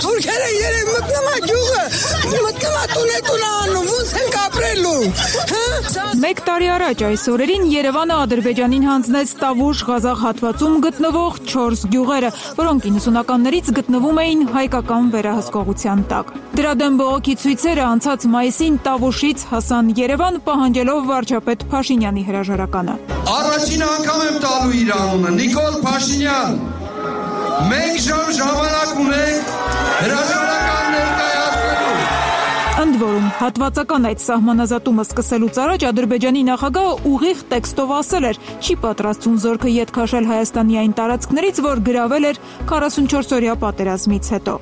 թուրքերը երեք մտնումա գյուղը, մտնումա տունետունանում, ոնց են կապրելու, Մեկ տարի առաջ այս օրերին Երևանը Ադրբեջանին հանձնեց Տավուշ Ղազախ հատվածում գտնվող 4 գյուղերը, որոնք 90-ականներից գտնվում էին հայկական վերահսկողության տակ։ Դրա դեմ բողոքի ցույցերը անցած մայիսին Տավուշից հասան Երևան, պահանջելով վարչապետ Փաշինյանի հրաժարականը։ Առաջին անգամ եմ տալու իր անունը, Նիկոլ Փաշինյան, մենք ժամանակ ունենք հրաժարական ներկայացնելու։ Ընդ որում, հատվածական այդ սահմանազատումը սկսելուց առաջ Ադրբեջանի նախագահը ուղիղ տեքստով ասել էր, չի պատրաստվում զորքը ետ քաշել Հայաստանի այն տարածքներից, որ գրավել էր 44-օրյա պատերազմից հետո։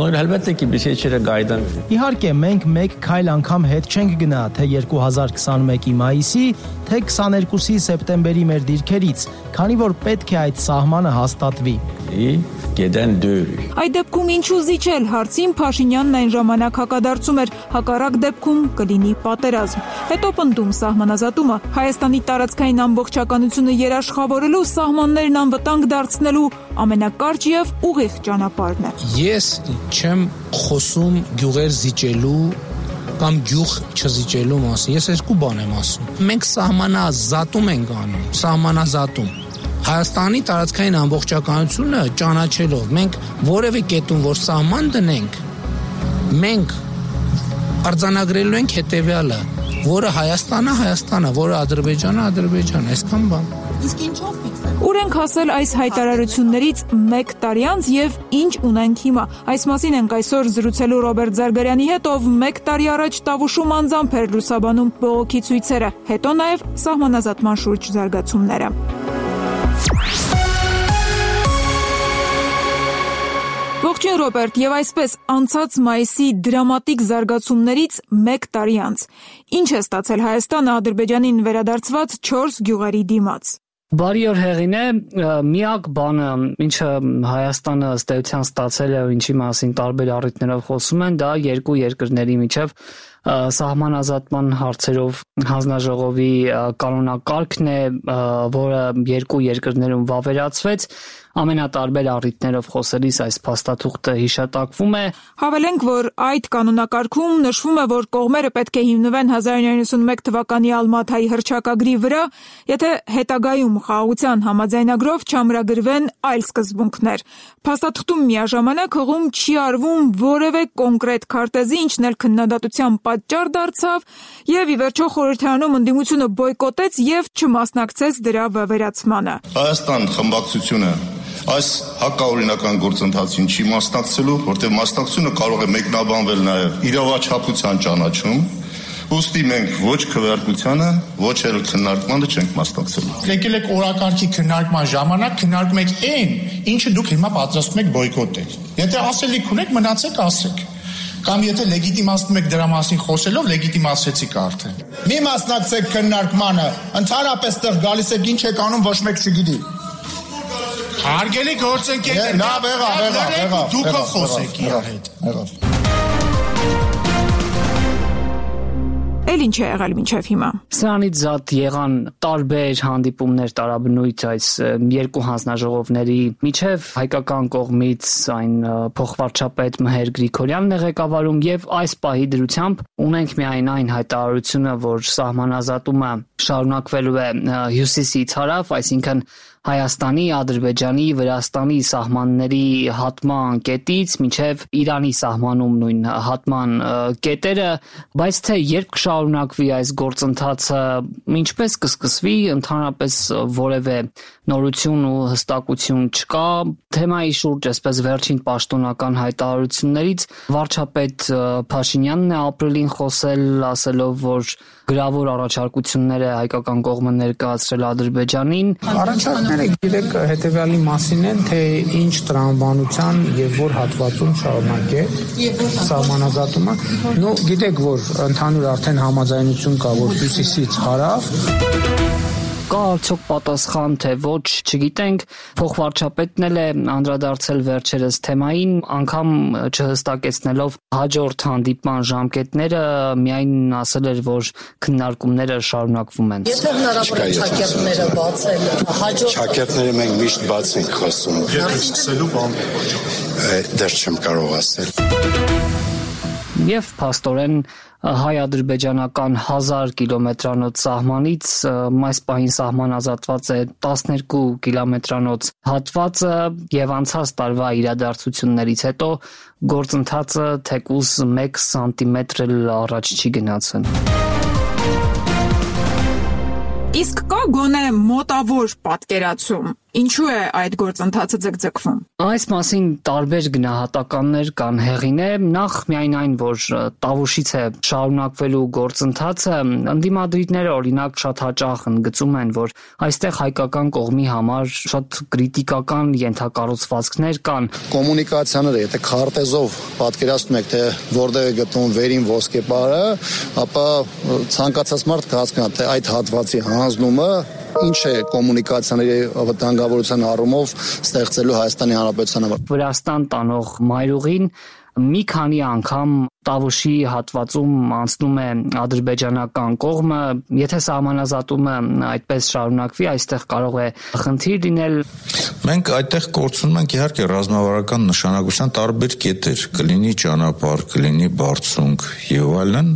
Իհարկե, մենք մեկ քայլ անգամ հետ չենք գնա, թե 2021-ի մայիսի, թե 22-ի սեպտեմբերի մեր դիրքերից, քանի որ պետք է այդ սահմանը հաստատվի։ Այդ դեպքում ինչու զիջել հարցին Փաշինյանն այն ժամանակ հակադարձում էր, հակառակ դեպքում կլինի պատերազմ։ Հետո պնդում սահմանազատումը Հայաստանի տարածքային ամբողջականությունը երաշխավորելու, սահմաններն անվտանգ դարձնելու ամենակարճ եւ ուղիղ ճանապարհն է։ Ես չեմ խոսում գյուղեր զիջելու կամ գյուղ չզիջելու մասին։ Ես երկու բան եմ ասում։ Մենք սահմանազատում ենք անում, սահմանազատում։ Հայաստանի տարածքային ամբողջականությունը ճանաչելով, մենք որևէ կետում, որ սահման դնենք, մենք արձանագրելու ենք հետևյալը, որը Հայաստանը, որը Ադրբեջանը, այսքան բան։ Իսկ ինչով ֆիքսել։ Ուր ենք հասել այս հայտարարություններից մեկ տարի անց եւ ինչ ունենք հիմա։ Այս մասին ենք այսօր զրուցելու Ռոբերտ Զարգարյանի հետ, ով մեկ տարի առաջ Տավուշում անձամբ էր լուսաբանում բողոքի ցույցերը, հետո նաեւ սահմանազատման շուրջ զարգացումները։ Ողջույն Ռոբերտ, եւ այսպես անցած մայիսի դրամատիկ զարգացումներից մեկ տարի անց ինչ է ստացել Հայաստանը Ադրբեջանին վերադարձված 4 գյուղերի դիմաց։ Բարի օր Հեղինե, միակ բանը, ինչը Հայաստանը ըստ էության ստացել է, ինչի մասին տարբեր առիթներով խոսում են, դա երկու երկրների միջև սահմանազատման հարցերով հանձնաժողովի կանոնակարգն է, որը երկու երկրներում վավերացվեց, ամենատարբեր առիթներով խոսելիս այս փաստաթուղթը հիշատակվում է։ Հավելենք, որ այդ կանոնակարգում նշվում է, որ կողմերը պետք է հիմնվեն 1991 թվականի Ալմաթայի հռչակագրի վրա, եթե հետագայում խաղաղության համաձայնագրով չամրագրվեն այլ սկզբունքներ։ Փաստաթղթում միաժամանակ հղում չի արվում որևէ կոնկրետ քարտեզի, ինչն էլ քննադատության պատճառ դարձավ, եւ ի վերջո խորհրդարանում ընդդիմությունը բոյկոտեց եւ չմասնակցեց դրա վավերացմանը։ Հայաստան խմբակցությունը այս հակաօրինական գործընթացին չի մասնակցելու, որտեղ մասնակցությունը կարող է մեկնաբանվել նաև իրավաչափության ճանաչում, ուստի մենք ոչ քվեարկությանը, ոչ էլ քննարկմանը չենք մասնակցելու։ Եկել եք օրակարգի քննարկման ժամանակ քննարկում եք այն, ինչը դուք հիմա պատրաստում եք բոյկոտել։ Եթե ասելիք ունեք, մնացեք ասեք։ Կամ եթե լեգիտիմացնում եք դրա մասին խոսելով, լեգիտիմացրեցիք արդեն։ Մի մասնակցեք քննարկմանը, ընդհանրապես տեղ գալիս եք ինչ եք անում, ոչ մեկ չգիտի։ Հարգելի գործընկերներ, լավ եղավ, դուք խոսեք իր հետ։ Էլ ինչ է եղել մինչև հիմա։ Սրանից զատ եղան տարբեր հանդիպումներ տարաբնույթ այս երկու հանձնաժողովների միջև, հայկական կողմից այն փոխվարչապետ Մհեր Գրիգորյանն է ղեկավարում եւ այս պահի դրությամբ ունենք միայն այն հայտարարությունը, որ սահմանազատումը շարունակվելու է հյուսիսից հարավ, այսինքն Հայաստանի, Ադրբեջանի, Վրաստանի սահմանների հատման կետից մինչև Իրանի սահմանում նույն հատման կետերը, բայց թե երբ կշարունակվի այս գործընթացը, ինչպես կսկսվի, ընդհանրապես որևէ նորություն ու հստակություն չկա։ Թեմայի շուրջ այսպես վերջին պաշտոնական հայտարարություններից վարչապետ Փաշինյանն է ապրիլին խոսել, ասելով, որ գրավոր առաջարկություններ է հայկական կողմը ներկայացրել Ադրբեջանին։ Առաջարկները գիտեք հետևյալի մասին են, թե ինչ տրամաբանության եւ որ հատվածում շարունակել սահմանազատումը։ Նո, գիտեք, որ ընդհանուր արդեն համաձայնություն կա, որ հյուսիսից հարավ Կա արդյոք պատասխան, թե ոչ, չգիտենք։ Փոխվարչապետն էլ է անդրադարձել վերջերս թեմային, անգամ չհստակեցնելով հաջորդ հանդիպման ժամկետները, միայն ասել էր, որ քննարկումները շարունակվում են։ Եթե հնարավոր է ճակերտները բացել, հաջորդ ճակերտները մենք միշտ բաց ենք խոսում։ Եթե սկսելու բան դեռ չեմ կարող ասել։ Եվ փաստորեն հայ-ադրբեջանական 1000 կիլոմետրանոց սահմանից այս պահին սահմանազատված է 12 կիլոմետրանոց հատվածը եւ անցած տարվա իրադարձություններից հետո գործընթացը թեկուզ 1 սանտիմետր էլ առաջ չի գնացել։ Իսկ կա գոնե մոտավոր պատկերացում, ինչու է այդ գործընթացը ձգձգվում։ Այս մասին տարբեր գնահատականներ կան հեղինե, նախ միայն այն, որ Տավուշից է շարունակվելու գործընթացը, ընդդիմադիրները օրինակ շատ հաճախ ընդգծում են, որ այստեղ հայկական կողմի համար շատ կրիտիկական ենթակառուցվածքներ կան։ Կոմունիկացիաները, եթե քարտեզով պատկերացնում եք, թե որտեղ է գտնվում վերին ոսկեպարը, ապա ցանկացած մարդ կհասկանա, թե այդ հատվածի հանձնումը ինչ է կոմունիկացիաների վտանգավորության առումով ստեղծելու Հայաստանի Հանրապետության համար։ Վրաստան տանող մայրուղին մի քանի անգամ Տավուշի հատվածում անցնում է ադրբեջանական կողմը, եթե սահմանազատումը այդպես շարունակվի, այստեղ կարող է խնդիր լինել։ Մենք այդտեղ կորցնում ենք իհարկե ռազմավարական նշանակության տարբեր կետեր, կլինի ճանապարհ, կլինի բարձունք եւ այլն,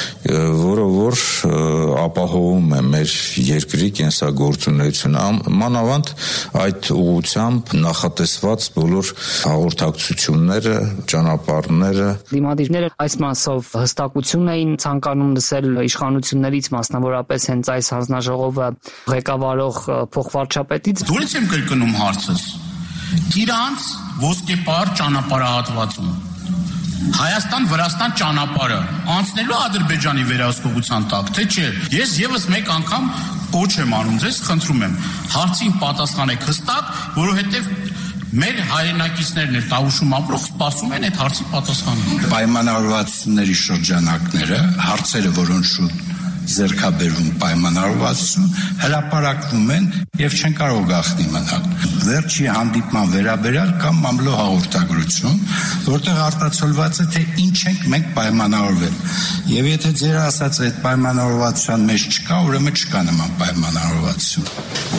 որը որ ապահովում է մեր երկրի կենսագործունեությունը, մանավանդ այդ ուղղությամբ նախատեսված բոլոր հաղորդակցությունները, ճանապարհները։ Դիմադիրները այս մասով հստակություն էին ցանկանում լսել իշխանություններից, մասնավորապես հենց այս հանձնաժողովը ղեկավարող փոխվարչապետից։ Դուրս եմ կրկնում հարցս։ Իրանց ոսկեպար ճանապարհահատվածում Հայաստան-Վրաստան ճանապարհը անցնելու Ադրբեջանի վերահսկողության տակ, թե չէ։ Ես եւս մեկ անգամ կոչ եմ անում ձեզ, խնդրում եմ, հարցին պատասխանեք հստակ, որովհետեւ մեր հայրենակիցներն էլ Տավուշում ապրող սպասում են այդ հարցի պատասխանը։ Պայմանավորվածությունների շրջանակները, հարցերը, որոնց շուտ ձեռքաբերվում պայմանավորվածություն, հրապարակվում են եւ չեն կարող գաղտնի մնալ։ Վերջի հանդիպման վերաբերյալ կամ մամլո հաղորդագրություն, որտեղ արտացոլված է, թե ինչ ենք մենք պայմանավորվել։ Եվ եթե ձեր ասած այդ պայմանավորվածության մեջ չկա, ուրեմն չկա նման պայմանավորվածություն։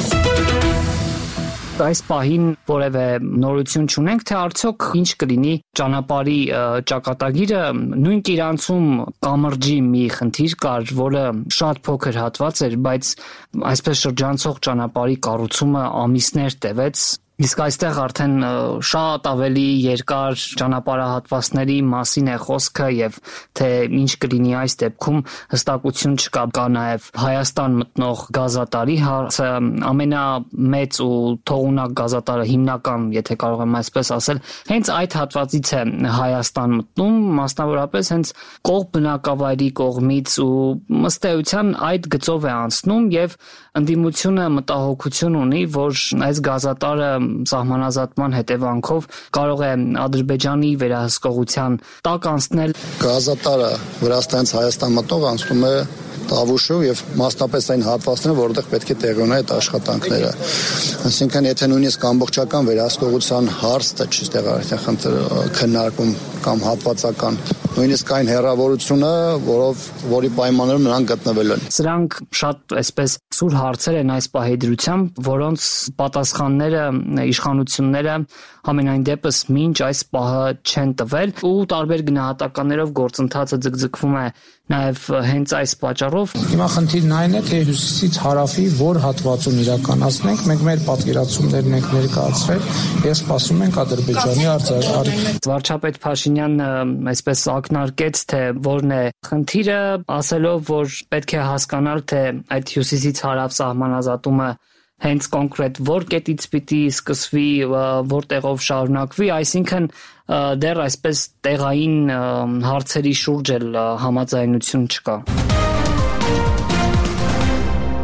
Այս պահին որևէ նորություն չունենք, թե արդյոք ինչ կլինի ճանապարհի ճակատագիրը, նույն Իրանցում կամրջի մի խնդիր կար, որը շատ փոքր հատված էր, բայց այսպես շրջանցող ճանապարհի կառուցումը ամիսներ տևեց։ Իսկ այստեղ արդեն շատ ավելի երկար ճանապարհահատվածների մասին է խոսքը եւ թե ինչ կլինի այս դեպքում հստակություն չկա։ Կա նաեւ Հայաստան մտնող գազատարի հարցը, ամենամեծ ու թողունակ գազատարը հիմնական, եթե կարող եմ այսպես ասել, հենց այդ հատվածից է Հայաստան մտնում, մասնավորապես հենց կողմ բնակավայրի կողմից ու ըստ էության այդ գծով է անցնում եւ ընդդիմությունը մտահոգություն ունի, որ այս գազատարը սահմանազատման հետևանքով կարող է Ադրբեջանի վերահսկողության տակ անցնել։ Գազատարը Վրաստանից Հայաստան մտող անցնում է Տավուշով եւ մասնապես այն հատվածները, որտեղ պետք է տեղի ունենա այդ աշխատանքները։ Այսինքն, եթե նույնիսկ ամբողջական վերահսկողության հարցը չի տեղադրվում քննարկում կամ հատվածական, նույնիսկ այն հեռավորությունը, որի պայմաններում նրանք գտնվել են։ Սրանք շատ այսպես սուր հարցեր են այս պահեդրությամբ, որոնց պատասխանները իշխանությունները համենայն դեպս մինչ այս պահը չեն տվել ու տարբեր գնահատականներով գործընթացը ձգձգվում է նաև հենց այս պատճառով։ Հիմա խնդիրն այն է, թե հյուսիսից հարավի որ հատվածում իրականացնենք, մենք մեր պատկերացումներն ենք ներկայացրել եւ սպասում ենք Ադրբեջանի արձագանք։ Վարչապետ Փաշինյանն այսպես ակնարկեց, թե որն է խնդիրը, ասելով, որ պետք է հասկանալ, թե այդ հյուսիսից հարավ սահմանազատումը հենց կոնկրետ որ կետից պիտի սկսվի, որտեղով շարունակվի, այսինքն դեռ այսպես տեղային հարցերի շուրջ էլ համաձայնություն չկա։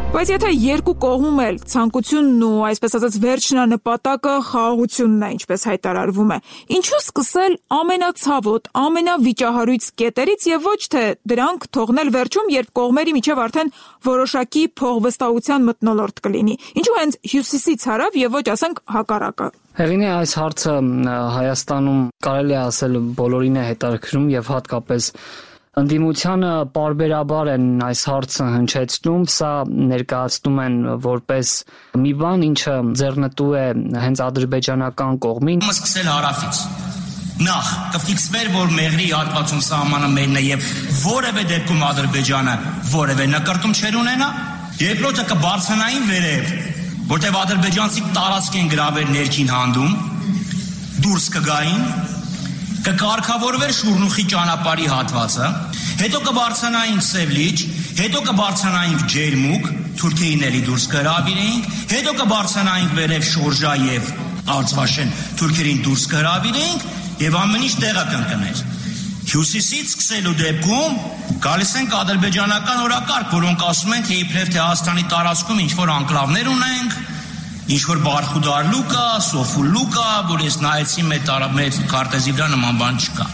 Բայց եթե երկու կողմում էլ ցանկությունն ու այսպես ասած վերջնանպատակը խաղաղությունն է, ինչպես հայտարարվում է, ինչու սկսել ամենացավոտ, ամենավիճահարույց կետերից եւ ոչ թե դրանք թողնել վերջում, երբ կողմերի միջև արդեն որոշակի փողվստահության մթնոլորտ կլինի։ Ինչու հենց հյուսիսից հարավ եւ ոչ ասենք հակառակը։ Հեղինե, այս հարցը Հայաստանում կարելի է ասել բոլորին է հետաքրքրում եւ հատկապես ընդդիմությանը պարբերաբար են այս հարցը հնչեցնում, սա ներկայացնում են որպես մի բան, ինչը ձեռնտու է հենց ադրբեջանական կողմին։ Սկսել հարավից։ Նախ կֆիքսվեր, որ Մեղրի հատվածում սահմանը մերն է եւ որևէ դեպքում Ադրբեջանը որևէ նկարտում չեր ունենա։ Երկրորդը կբարձրանային վերև, որտեղ ադրբեջանցիք տարածք են գրավել ներքին հանդում, դուրս կգային, կկարգավորվեր Շուրնուխի ճանապարհի հատվածը, հետո կբարձրանային Սևլիջ, հետո կբարձրանային Ջերմուկ, Թուրքիային էլի դուրս կհրավիրեինք, հետո կբարձրանային վերև Շորժա եւ Արցվաշեն, թուրքերին դուրս կհրավիրեինք եւ ամեն ինչ տեղը կընկներ։ Հյուսիսից սկսելու դեպքում գալիս ենք ադրբեջանական օրակարգ, որոնք ասում են, թե իբրև թե Հայաստանի տարածքում ինչ որ անկլավներ ունենք, ինչ որ Բարխուդար լուկա, Սոֆու լուկա, որ ես նայեցի մեր քարտեզի վրա նման բան չկա։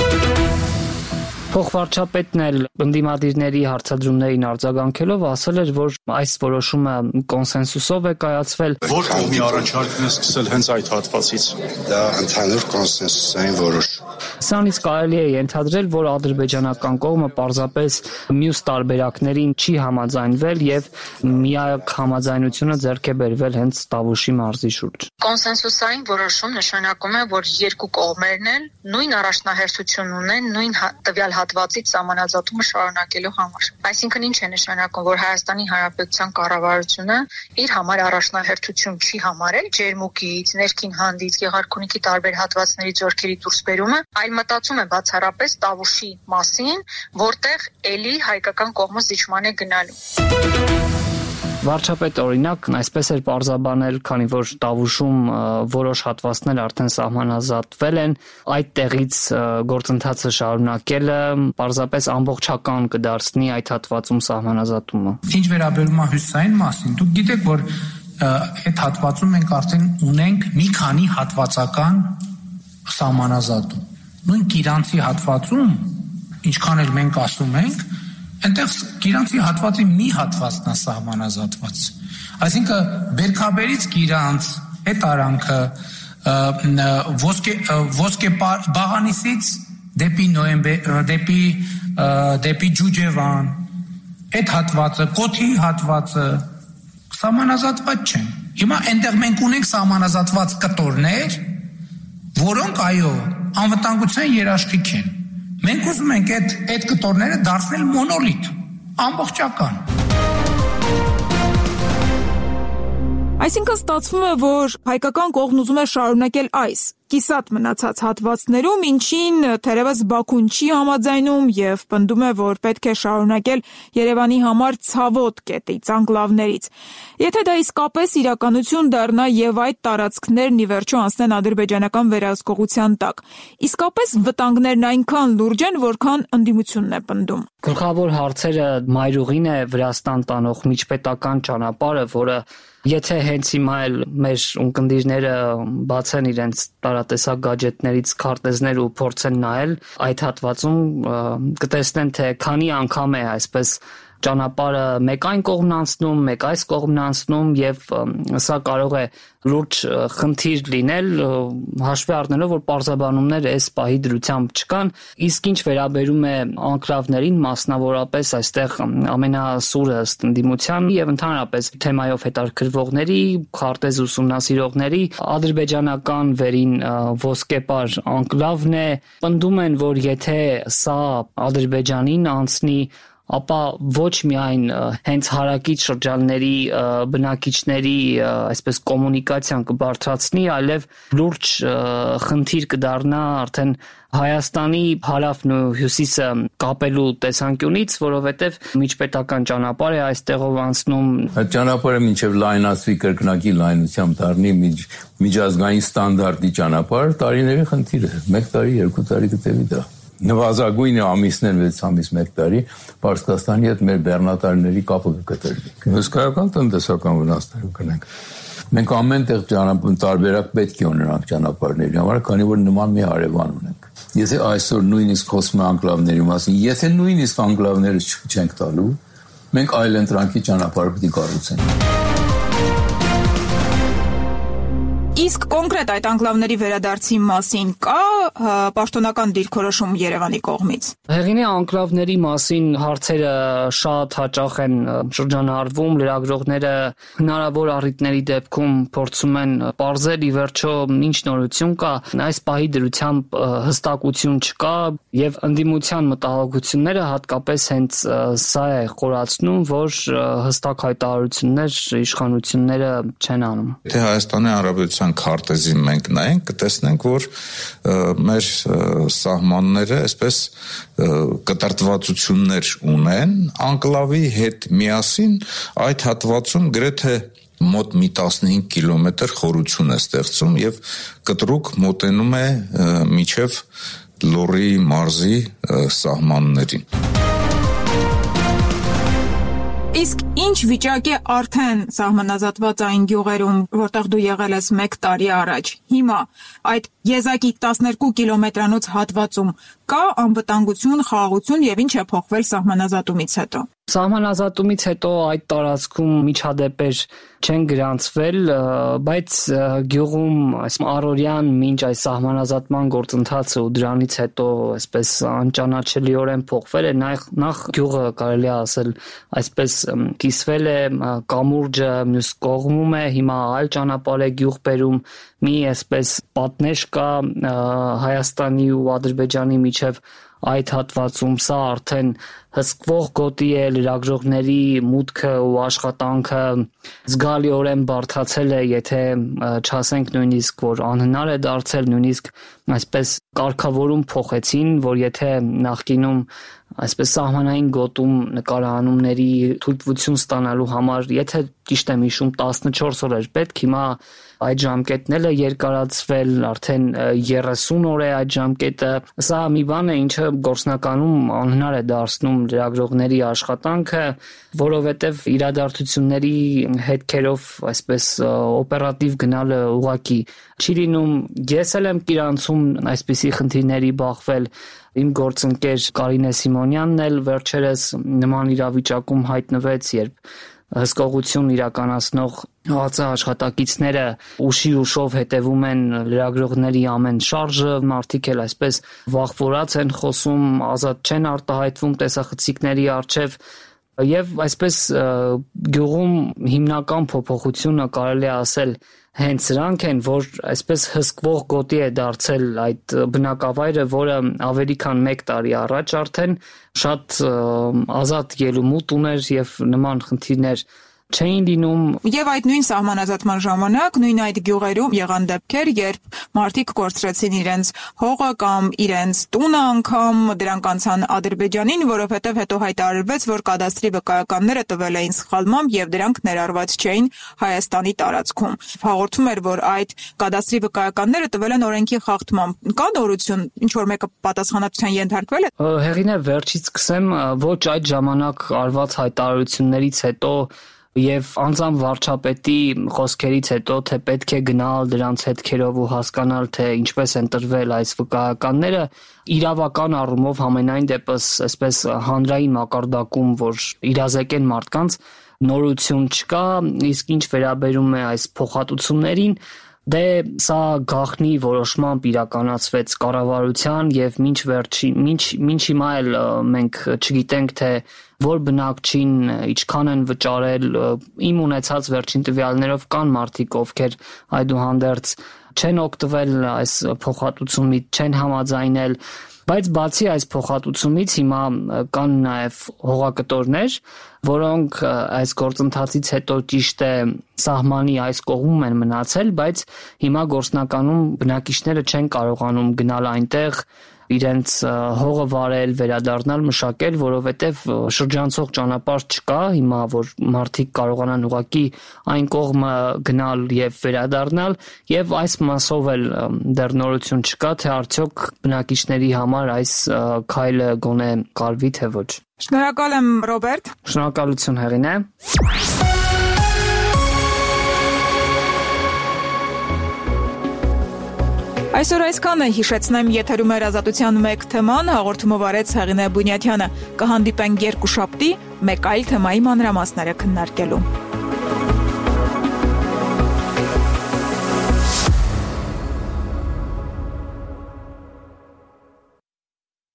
Փոխվարչապետն էլ ընդդիմադիրների հարցադրումներին արձագանքելով ասել էր, որ այս որոշումը կոնսենսուսով է կայացվել։ Որ կողմի առաջարկն է սկսել հենց այդ հատվածից։ Դա ընդհանուր կոնսենսուսային որոշում։ Սրանից կարելի է ենթադրել, որ ադրբեջանական կողմը պարզապես մյուս տարբերակներին չի համաձայնվել եւ միակ համաձայնությունը ձեռք է բերվել հենց Տավուշի մարզի շուրջ։ Կոնսենսուսային որոշում նշանակում է, որ երկու կողմերն էլ նույն առաջնահերթություն ունեն նույն տվյալ հատվածից սահմանազատումը շարունակելու համար։ Այսինքն ինչ է նշանակում, որ Հայաստանի Հանրապետության կառավարությունը իր համար առաջնահերթություն չի համարել Ջերմուկից, ներքին հանդից, Գեղարքունիքի տարբեր հատվածներից զորքերի դուրսբերումը, այլ մտածում է բացառապես Տավուշի մասին, որտեղ էլի հայկական կողմը զիջման է գնալու։ Վարչապետ օրինակ այսպես էր պարզաբանել, քանի որ Տավուշում որոշ հատվածներ արդեն սահմանազատվել են, այդ տեղից գործընթացը շարունակելը պարզապես ամբողջական կդարձնի այդ հատվածում սահմանազատումը։ Ինչ վերաբերում է հյուսիսային մասին, դուք գիտեք, որ այդ հատվածում մենք արդեն ունենք մի քանի հատվածական սահմանազատում։ Նույն Կիրանցի հատվածում, ինչքան էլ մենք ասում ենք, այնտեղ Կիրանցի հատվածի մի հատվածն է սահմանազատված։ Այսինքն Բերքաբերից Կիրանց այդ արանքը ոսկե Բաղանիսից դեպի Ջուջևան, այդ հատվածը, Կոթի հատվածը սահմանազատված չեն։ Հիմա այնտեղ մենք ունենք սահմանազատված կտորներ, որոնք այո, անվտանգության երաշխիք են։ Մենք ուզում ենք այդ կտորները դարձնել մոնոլիթ, ամբողջական։ Այսինքն ստացվում է, որ հայկական կողմն ուզում է շարունակել այս կիսատ մնացած հատվածներում, ինչին թերևս Բաքուն չի համաձայնում եւ պնդում է, որ պետք է շարունակել Երևանի համար ցավոտ կետից, անկլավներից։ Եթե դա իսկապես իրականություն դառնա եւ այդ տարածքներն ի վերջո անցնեն ադրբեջանական վերահսկողության տակ, իսկապես վտանգներն այնքան լուրջ են, որքան ընդդիմությունն է պնդում։ Գլխավոր հարցերը մայրուղին է Վրաստան տանող միջպետական ճանապարհը, որը եթե հենց հիմա էլ մեր ունկնդիրները բացեն իրենց տարատեսակ գadgetներից քարտեզներ ու փորձեն նայել, այդ հատվածում կտեսնեն, թե քանի անգամ է այսպես ճանապարհը մեկ այն կողմն անցնում, մեկ այս կողմն անցնում եւ սա կարող է լուրջ խնդիր լինել, հաշվի առնելով, որ պարզաբանումներ այս պահի դրությամբ չկան, իսկ ինչ վերաբերում է անկլավներին, մասնավորապես այստեղ ամենասուրը ըստ ընդդիմության եւ ընդհանրապես թեմայով հետաքրքրվողների, քարտեզ ուսումնասիրողների ադրբեջանական վերին ոսկեպար անկլավն է, պնդում են, որ եթե սա Ադրբեջանին անցնի, ապա ոչ միայն հենց հարակից շրջանների բնակիչների այսպես կոմունիկացիան կբարձրացնի, այլև լուրջ խնդիր կդառնա արդեն Հայաստանի հարավն ու հյուսիսը կապելու տեսանկյունից, որովհետև միջպետական ճանապարհ է այստեղով անցնում։ Այդ ճանապարհը մինչև լայնացվի կրկնակի լայնությամբ դառնի միջազգային ստանդարտի ճանապարհ, տարիների խնդիր է։ 1 տարի, 2 տարի կտևի դա։ նվազագույնը ամիսներ 6 ամիս 1 տարի Պարսկաստանի հետ մեր բեռնատարների կապը կկտրվի։ Հսկայական տնտեսական վնասներ կունենք։ Մենք ամենտեղ տարբերակ պետք է ունենանք ճանապարհների համար, քանի որ նման մի հարևան ունենք։ Եթե այսօր նույնիսկ խոսում ենք անկլավների մասին, եթե նույնիսկ անկլավները չենք տալու, մենք այլ ընտրանքի ճանապարհ պետք է կառուցենք։ Իսկ կոնկրետ այդ անկլավների վերադարձի մասին կա պաշտոնական դիրքորոշում Երևանի կողմից։ Հեղինե անկլավների մասին հարցերը շատ հաճախ են շրջանառվում, լրագրողները հնարավոր առիթների դեպքում փորձում են պարզել ի վերջո ինչ նորություն կա, այս պահի դրությամբ հստակություն չկա եւ ընդդիմության մտահոգությունները հատկապես հենց սա է խորացնում, որ հստակ հայտարարություններ իշխանությունները չեն անում։ Թե Հայաստանի Հանրապետության քարտեզին մենք նայենք, կտեսնենք, որ մեր սահմանները այսպես կտրտվածություններ ունեն, անկլավի հետ միասին այդ հատվածում գրեթե մոտ մի 15 կիլոմետր խորություն է ստեղծում եւ կտրուկ մոտենում է մինչեւ Լոռի մարզի սահմաններին։ Իսկ ինչ վիճակ է արդեն սահմանազատված այն գյուղերում, որտեղ դու եղել ես 1 տարի առաջ։ Հիմա այդ եզակի 12 կիլոմետրանոց հատվածում կա անվտանգություն, խաղաղություն եւ ինչ է փոխվել սահմանազատումից հետո։ Սահմանազատումից հետո այդ տարածքում միջադեպեր չեն գրանցվել, բայց գյուղում այս առօրյան մինչ այս սահմանազատման գործընթացը ու դրանից հետո այսպես անճանաչելիորեն փոխվել է, նախ գյուղը կարելի է ասել այսպես կիսվել է, կամուրջը մյուս կողմում է, հիմա այլ ճանապարհ է գյուղ բերում, մի այսպես պատնեշ կա Հայաստանի ու Ադրբեջանի միջև այդ հատվածում, սա արդեն հսկվող գոտի է, լրագրողների մուտքը ու աշխատանքը զգալիորեն բարդացել է, եթե չասենք նույնիսկ, որ անհնար է դարձել, նույնիսկ այսպես կարգավորում փոխեցին, որ եթե նախկինում այսպես սահմանային գոտում նկարահանումների թույլտվություն ստանալու համար, եթե ճիշտ եմ հիշում 14 օր էր պետք, հիմա այդ ժամկետն էլ է երկարացվել, արդեն 30 օր է այդ ժամկետը։ Սա մի բան է, ինչը գործնականում անհնար է դարձնում լրագրողների աշխատանքը, որովհետև իրադարձությունների հետքերով այսպես օպերատիվ գնալը ուղղակի չի լինում։ Ես էլ եմ Կիրանցում այսպիսի խնդիրների բախվել, իմ գործընկեր Կարինե Սիմոնյանն էլ վերջերս նման իրավիճակում հայտնվեց, երբ հսկողություն իրականացնող ՀԱԾ աշխատակիցները ուշով հետևում են լրագրողների ամեն շարժը, մարդիկ էլ այսպես վախվորած են խոսում, ազատ չեն արտահայտվում տեսախցիկների առջև եւ այսպես գյուղում հիմնական փոփոխությունը կարելի է ասել հենց սրանք են, որ այսպես հսկվող գոտի է դարձել այդ բնակավայրը, որը ավելի քան 1 տարի առաջ արդեն շատ ազատ ելումուտ ուներ եւ նման խնդիրներ չէին լինում։ Եվ այդ նույն սահմանազատման ժամանակ նույն այդ գյուղերում եղան դեպքեր, երբ մարդիկ կորցրեցին իրենց հողը կամ իրենց տունը անգամ, դրանք անցան Ադրբեջանին, որովհետև հետո հայտարարվեց, որ կադաստրի վկայականները տվել էին սխալմամբ եւ դրանք ներառված չէին Հայաստանի տարածքում։ Հաղորդում էր, որ այդ կադաստրի վկայականները տվել են օրենքի խախտմամբ։ Կա նորություն, ինչ որ մեկը պատասխանատվության ենթարկվել է։ Հեղինե, վերջից սկսեմ, ոչ այդ ժամանակ արված հայտարարություններից հետո Եվ անձամբ վարչապետի խոսքերից հետո, թե պետք է գնալ դրանց հետքերով ու հասկանալ, թե ինչպես են տրվել այս վկայականները, իրավական առումով համենայն դեպս այսպես հանրային մակարդակում, որ իրազեկեն մարդկանց, նորություն չկա, իսկ ինչ վերաբերում է այս փոխհատուցումներին, դե սա գաղտնի որոշմամբ իրականացվեց կառավարության եւ մինչ հիմա էլ մենք չգիտենք, թե որ բնակչին ինչքան են վճարել, իմ ունեցած վերջին տվյալներով կան մարդիկ, ովքեր այդուհանդերձ չեն օգտվել այս փոխհատուցումից, չեն համաձայնել, բայց բացի այս փոխհատուցումից հիմա կան նաև հողակտորներ, որոնք այս գործընթացից հետո ճիշտ է սահմանի այս կողմում են մնացել, բայց հիմա գործնականում բնակիչները չեն կարողանում գնալ այնտեղ իրենց հողը վարել, վերադառնալ, մշակել, որովհետև շրջանցող ճանապարհ չկա, հիմա որ մարդիկ կարողանան ուղղակի այն կողմը գնալ եւ վերադառնալ, եւ այս մասով էլ դեռ նորություն չկա, թե արդյոք բնակիչների համար այս քայլը գոնե կարվի թե ոչ։ Շնորհակալ եմ, Ռոբերտ։ Շնորհակալություն, Հեղինե։ Այսօր այսքանը, հիշեցնեմ, եթերում էր Ազատության մեկ թեման, հաղորդումով արեց Հեղինե Բունյաթյանը։ Կհանդիպենք երկուշաբթի մեկ այլ թեմայի մանրամասները քննարկելու։